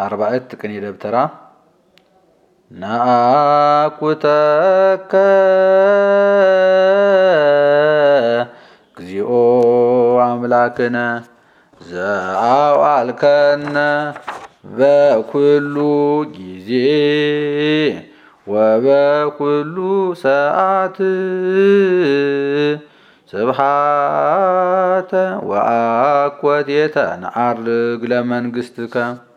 አርባዕት ቅኔ ደብተራ ነአኩተከ እግዚኦ አምላክነ ዘአውዓልከነ በኩሉ ጊዜ ወበኩሉ ሰዓት ስብሐተ ወአኮቴተ ነዐርግ ለመንግሥትከ